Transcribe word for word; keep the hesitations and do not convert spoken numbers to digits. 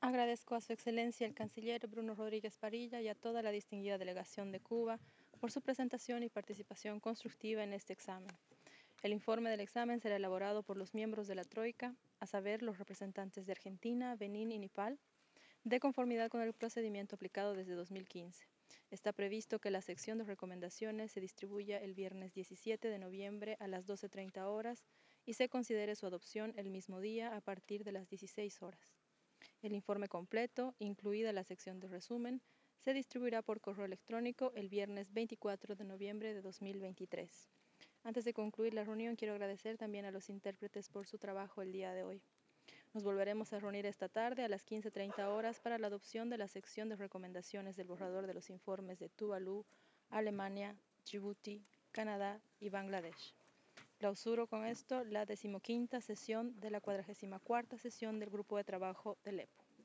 Agradezco a Su Excelencia el Canciller Bruno Rodríguez Parilla y a toda la distinguida delegación de Cuba por su presentación y participación constructiva en este examen. El informe del examen será elaborado por los miembros de la Troika, a saber, los representantes de Argentina, Benín y Nepal, de conformidad con el procedimiento aplicado desde dos mil quince. Está previsto que la sección de recomendaciones se distribuya el viernes diecisiete de noviembre a las doce treinta horas y se considere su adopción el mismo día a partir de las dieciséis horas. El informe completo, incluida la sección de resumen, se distribuirá por correo electrónico el viernes veinticuatro de noviembre de dos mil veintitrés. Antes de concluir la reunión, quiero agradecer también a los intérpretes por su trabajo el día de hoy. Nos volveremos a reunir esta tarde a las quince treinta horas para la adopción de la sección de recomendaciones del borrador de los informes de Tuvalu, Alemania, Djibouti, Canadá y Bangladesh. Clausuro con esto la decimoquinta sesión de la cuadragésima cuarta sesión del Grupo de Trabajo del E P O.